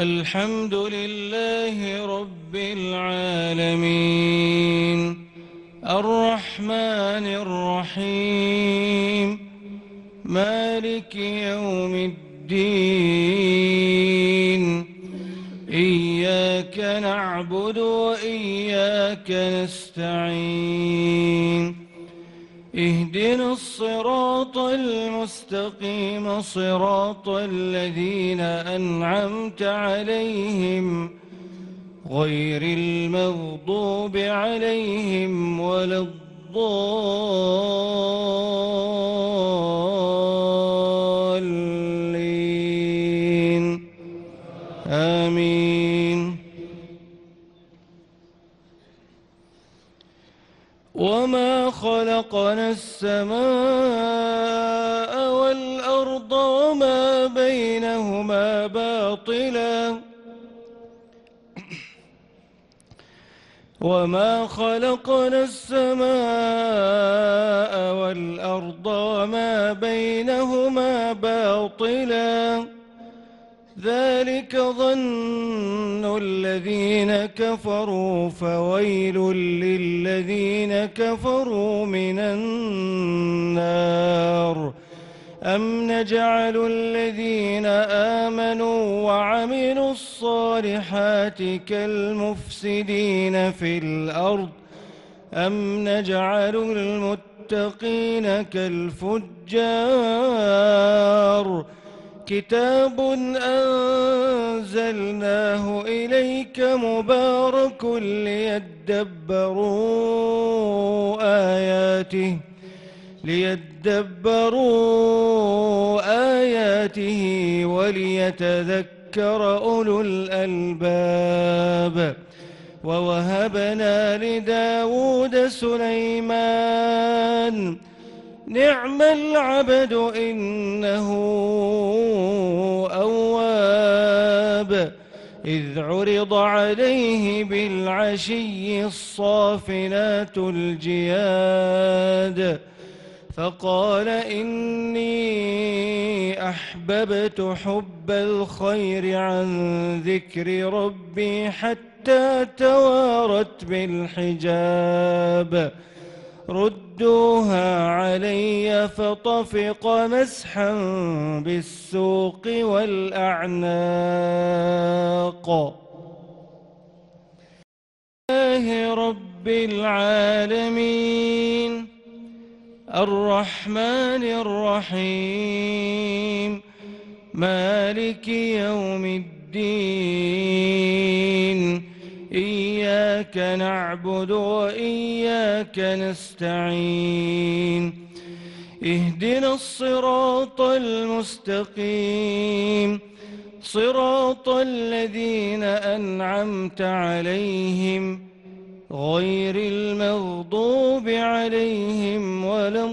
الحمد لله رب العالمين الرحمن الرحيم مالك يوم الدين إياك نعبد وإياك نستعين اهدنا الصراط المستقيم صراط الذين أنعمت عليهم غير المغضوب عليهم ولا الضالين آمين. وما خلقنا السماء والأرض وما بينهما باطلا وما خلقنا السماء والأرض وما بينهما باطلا ذلك ظن الذين كفروا فويل للذين كفروا من النار أم نجعل الذين آمنوا وعملوا الصالحات كالمفسدين في الأرض أم نجعل المتقين كالفجار كتاب أنزلناه إليك مبارك ليدبروا آياته وليتذكر أولو الألباب ووهبنا لداود سليمان نعم العبد إنه أواب إذ عرض عليه بالعشي الصافنات الجياد فقال إني أحببت حب الخير عن ذكر ربي حتى توارت بالحجاب ردوها علي فطفق مسحا بالسوق والأعناق. الله رب العالمين الرحمن الرحيم مالك يوم الدين إياك نعبد وإياك نستعين اهدنا الصراط المستقيم صراط الذين أنعمت عليهم غير المغضوب عليهم ولا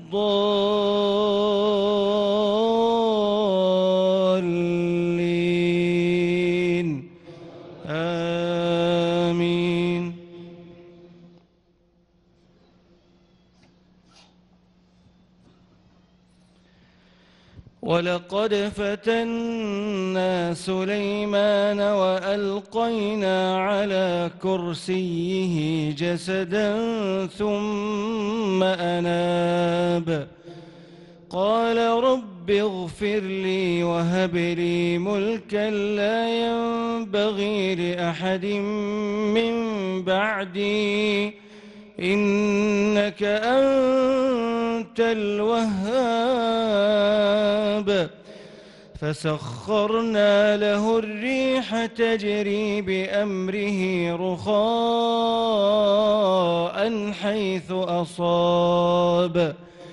الضالين آمين. ولقد فتنا سليمان وألقينا على كرسيه جسدا ثم أناب قال رب اغفر لي وهب لي ملكا لا ينبغي لأحد من بعدي إنك أنت الوهاب فسخرنا له الريح تجري بأمره رخاء حيث أصاب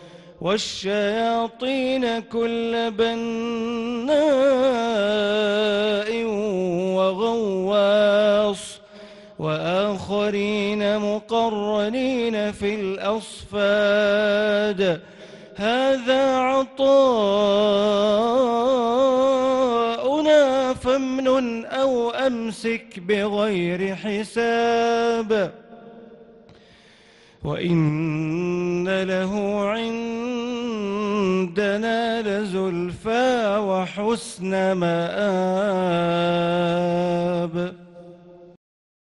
والشياطين كل بناء وغواص وآخرين مقرنين في الأصفاد هذا عطاؤنا فامنن أو أمسك بغير حساب وإن له عندنا لزلفى وحسن مآب.